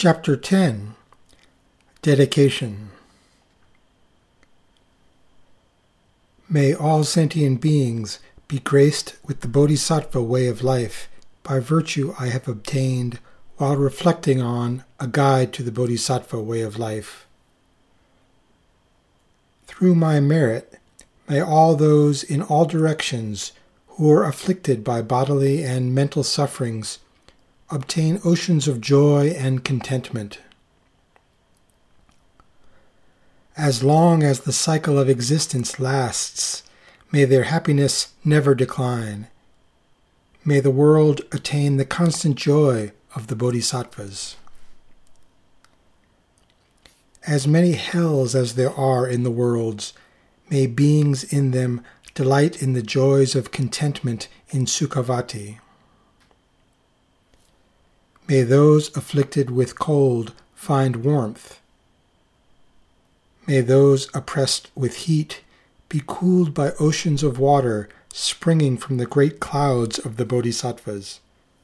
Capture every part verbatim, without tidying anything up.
Chapter ten. Dedication. May all sentient beings be graced with the Bodhisattva way of life by virtue I have obtained while reflecting on a guide to the Bodhisattva way of life. Through my merit, may all those in all directions who are afflicted by bodily and mental sufferings obtain oceans of joy and contentment. As long as the cycle of existence lasts, may their happiness never decline. May the world attain the constant joy of the Bodhisattvas. As many hells as there are in the worlds, may beings in them delight in the joys of contentment in Sukhavati. May those afflicted with cold find warmth. May those oppressed with heat be cooled by oceans of water springing from the great clouds of the Bodhisattvas.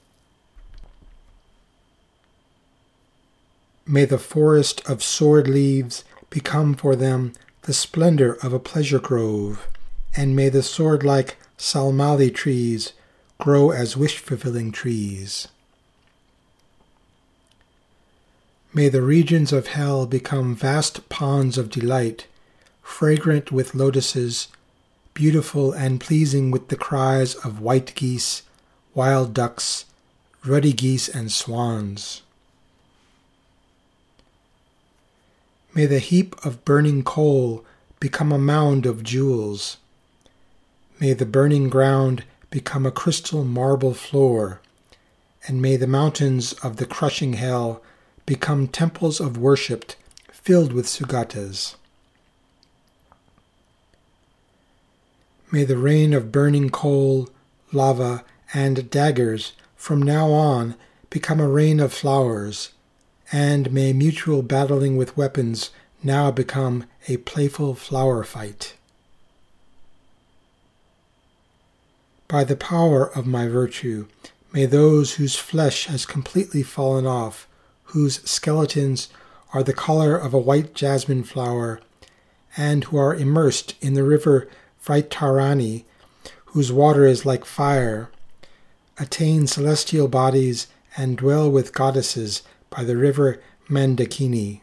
May the forest of sword leaves become for them the splendor of a pleasure grove, and may the sword-like salmali trees grow as wish-fulfilling trees. May the regions of hell become vast ponds of delight, fragrant with lotuses, beautiful and pleasing with the cries of white geese, wild ducks, ruddy geese, and swans. May the heap of burning coal become a mound of jewels. May the burning ground become a crystal marble floor, and may the mountains of the crushing hell become temples of worship filled with sugatas. May the rain of burning coal, lava, and daggers from now on become a rain of flowers, and may mutual battling with weapons now become a playful flower fight. By the power of my virtue, may those whose flesh has completely fallen off, whose skeletons are the color of a white jasmine flower, and who are immersed in the river Vaitarani, whose water is like fire, attain celestial bodies and dwell with goddesses by the river Mandakini.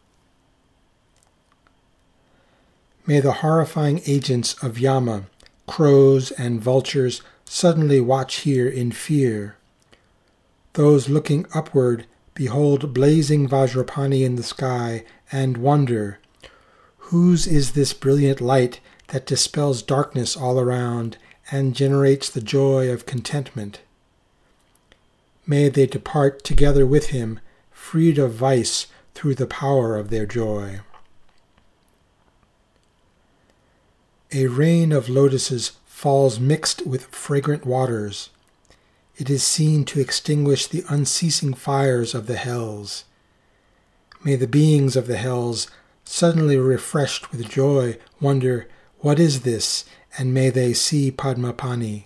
May the horrifying agents of Yama, crows and vultures, suddenly watch here in fear. Those looking upward behold blazing Vajrapani in the sky and wonder, whose is this brilliant light that dispels darkness all around and generates the joy of contentment? May they depart together with him, freed of vice through the power of their joy. A rain of lotuses falls mixed with fragrant waters. It is seen to extinguish the unceasing fires of the hells. May the beings of the hells, suddenly refreshed with joy, wonder, what is this? And may they see Padmapani.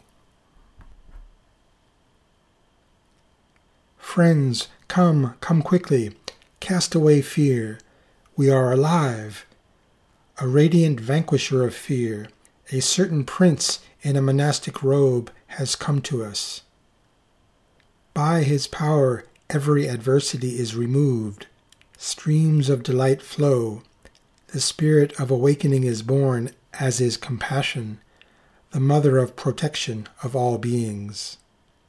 Friends, come, come quickly, cast away fear. We are alive. A radiant vanquisher of fear, a certain prince in a monastic robe, has come to us. By his power every adversity is removed. Streams of delight flow. The spirit of awakening is born, as is compassion, the mother of protection of all beings.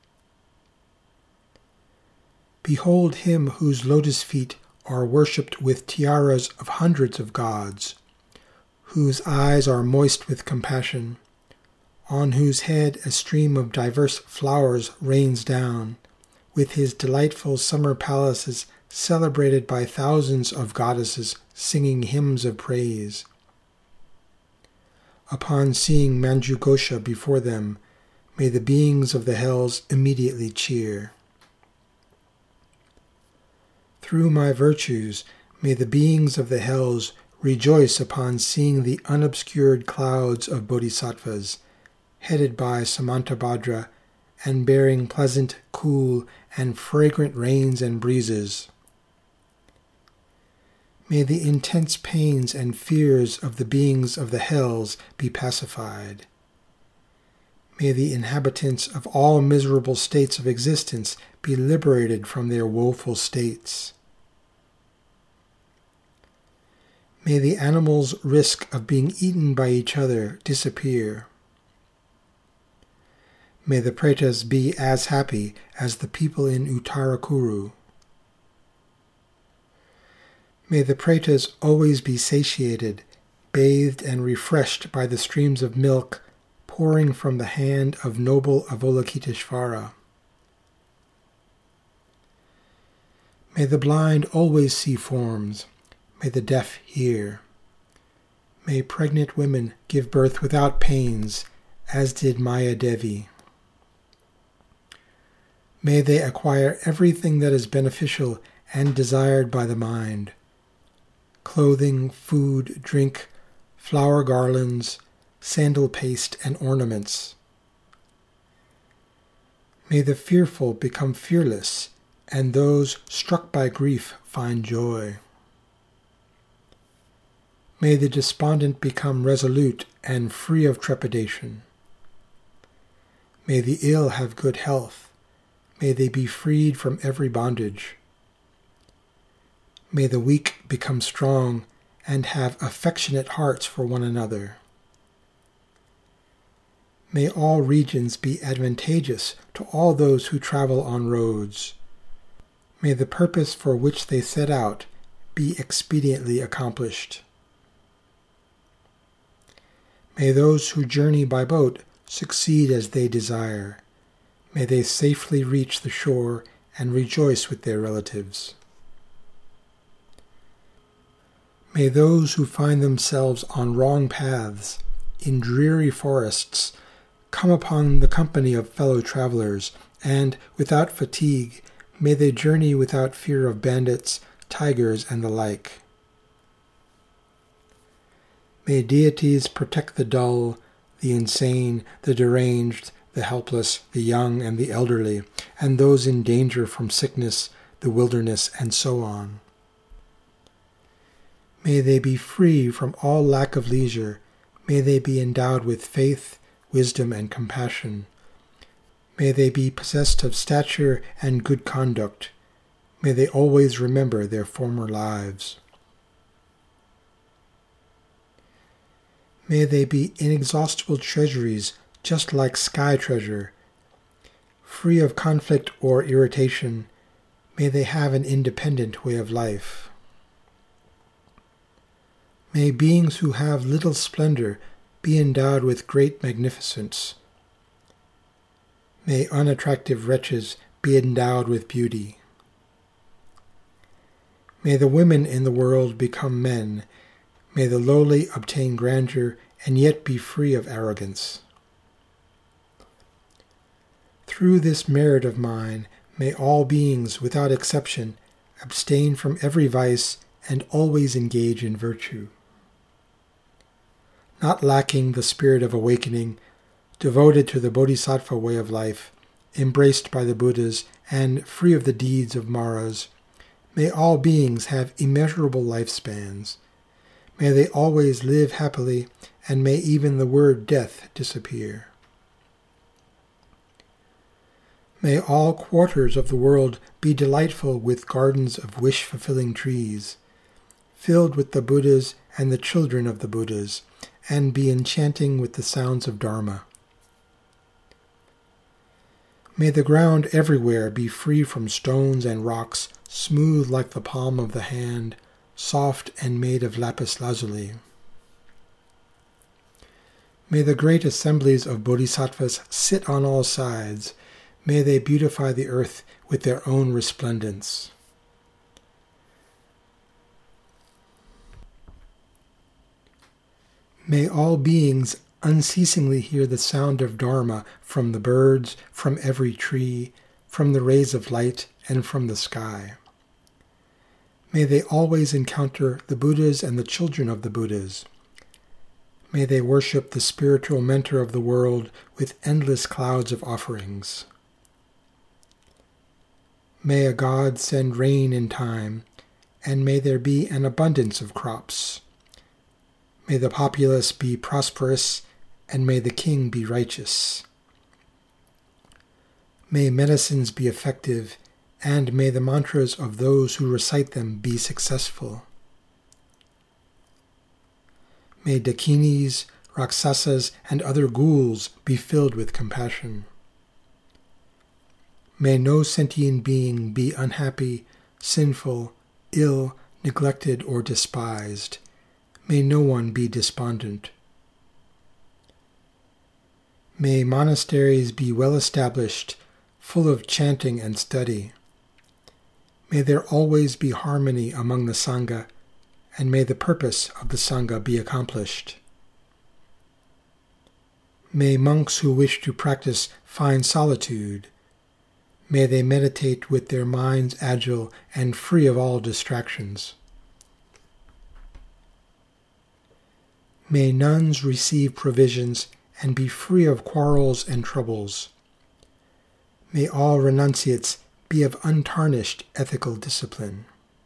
Behold him whose lotus feet are worshipped with tiaras of hundreds of gods, whose eyes are moist with compassion, on whose head a stream of diverse flowers rains down, with his delightful summer palaces celebrated by thousands of goddesses singing hymns of praise. Upon seeing Manjughosha before them, may the beings of the hells immediately cheer. Through my virtues, may the beings of the hells rejoice upon seeing the unobscured clouds of bodhisattvas, headed by Samantabhadra and bearing pleasant, cool, and fragrant rains and breezes. May the intense pains and fears of the beings of the hells be pacified. May the inhabitants of all miserable states of existence be liberated from their woeful states. May the animals' risk of being eaten by each other disappear. May the pretas be as happy as the people in Uttarakuru. May the pretas always be satiated, bathed and refreshed by the streams of milk pouring from the hand of noble Avalokiteshvara. May the blind always see forms. May the deaf hear. May pregnant women give birth without pains, as did Maya Devi. May they acquire everything that is beneficial and desired by the mind: clothing, food, drink, flower garlands, sandal paste, and ornaments. May the fearful become fearless, and those struck by grief find joy. May the despondent become resolute and free of trepidation. May the ill have good health. May they be freed from every bondage. May the weak become strong and have affectionate hearts for one another. May all regions be advantageous to all those who travel on roads. May the purpose for which they set out be expediently accomplished. May those who journey by boat succeed as they desire. May they safely reach the shore and rejoice with their relatives. May those who find themselves on wrong paths, in dreary forests, come upon the company of fellow travelers, and, without fatigue, may they journey without fear of bandits, tigers, and the like. May deities protect the dull, the insane, the deranged, the helpless, the young, and the elderly, and those in danger from sickness, the wilderness, and so on. May they be free from all lack of leisure. May they be endowed with faith, wisdom, and compassion. May they be possessed of stature and good conduct. May they always remember their former lives. May they be inexhaustible treasuries, just like sky treasure. Free of conflict or irritation, may they have an independent way of life. May beings who have little splendor be endowed with great magnificence. May unattractive wretches be endowed with beauty. May the women in the world become men. May the lowly obtain grandeur and yet be free of arrogance. Through this merit of mine, may all beings, without exception, abstain from every vice and always engage in virtue. Not lacking the spirit of awakening, devoted to the Bodhisattva way of life, embraced by the Buddhas, and free of the deeds of Maras, may all beings have immeasurable lifespans. May they always live happily, and may even the word death disappear. May all quarters of the world be delightful with gardens of wish-fulfilling trees, filled with the Buddhas and the children of the Buddhas, and be enchanting with the sounds of Dharma. May the ground everywhere be free from stones and rocks, smooth like the palm of the hand, soft and made of lapis lazuli. May the great assemblies of bodhisattvas sit on all sides. May they beautify the earth with their own resplendence. May all beings unceasingly hear the sound of Dharma from the birds, from every tree, from the rays of light, and from the sky. May they always encounter the Buddhas and the children of the Buddhas. May they worship the spiritual mentor of the world with endless clouds of offerings. May a god send rain in time, and may there be an abundance of crops. May the populace be prosperous, and may the king be righteous. May medicines be effective, and may the mantras of those who recite them be successful. May Dakinis, Rakshasas, and other ghouls be filled with compassion. May no sentient being be unhappy, sinful, ill, neglected, or despised. May no one be despondent. May monasteries be well established, full of chanting and study. May there always be harmony among the Sangha, and may the purpose of the Sangha be accomplished. May monks who wish to practice find solitude. May they meditate with their minds agile and free of all distractions. May nuns receive provisions and be free of quarrels and troubles. May all renunciates be of untarnished ethical discipline.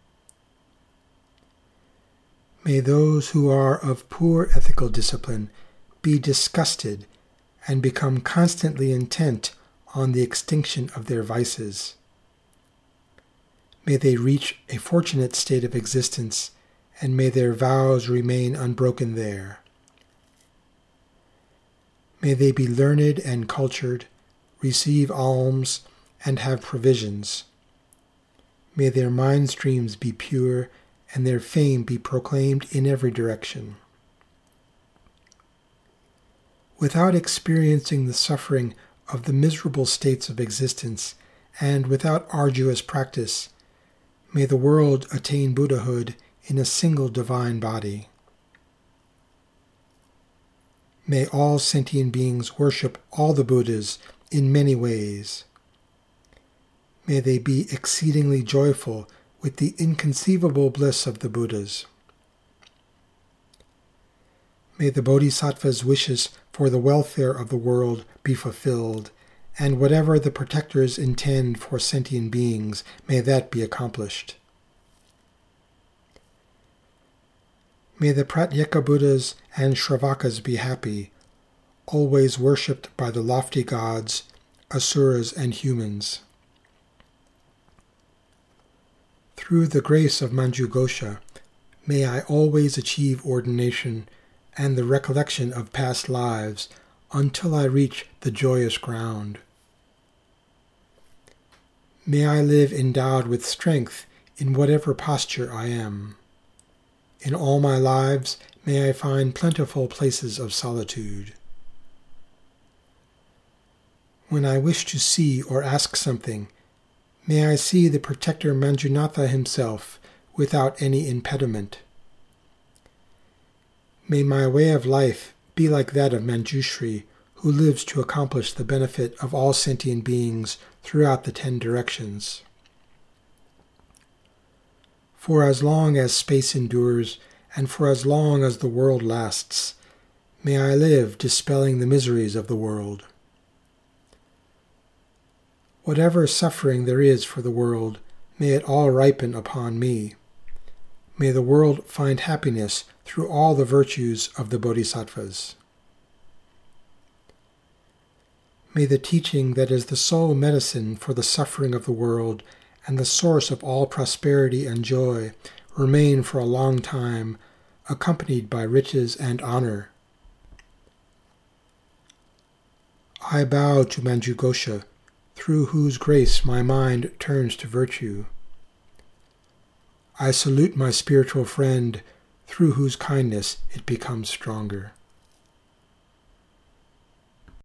May those who are of poor ethical discipline be disgusted and become constantly intent on the extinction of their vices. May they reach a fortunate state of existence, and may their vows remain unbroken there. May they be learned and cultured, receive alms, and have provisions. May their mind streams be pure, and their fame be proclaimed in every direction. Without experiencing the suffering of the miserable states of existence, and without arduous practice, may the world attain Buddhahood in a single divine body. May all sentient beings worship all the Buddhas in many ways. May they be exceedingly joyful with the inconceivable bliss of the Buddhas. May the Bodhisattva's wishes for the welfare of the world be fulfilled, and whatever the protectors intend for sentient beings, may that be accomplished. May the Pratyeka Buddhas and Shravakas be happy, always worshipped by the lofty gods, asuras, and humans. Through the grace of Manjughosha, may I always achieve ordination and the recollection of past lives until I reach the joyous ground. May I live endowed with strength in whatever posture I am. In all my lives, may I find plentiful places of solitude. When I wish to see or ask something, may I see the protector Manjunatha himself without any impediment. May my way of life be like that of Manjushri, who lives to accomplish the benefit of all sentient beings throughout the ten directions. For as long as space endures, and for as long as the world lasts, may I live dispelling the miseries of the world. Whatever suffering there is for the world, may it all ripen upon me. May the world find happiness through all the virtues of the Bodhisattvas. May the teaching that is the sole medicine for the suffering of the world and the source of all prosperity and joy remain for a long time, accompanied by riches and honor. I bow to Manjughosha, through whose grace my mind turns to virtue. I salute my spiritual friend, through whose kindness it becomes stronger.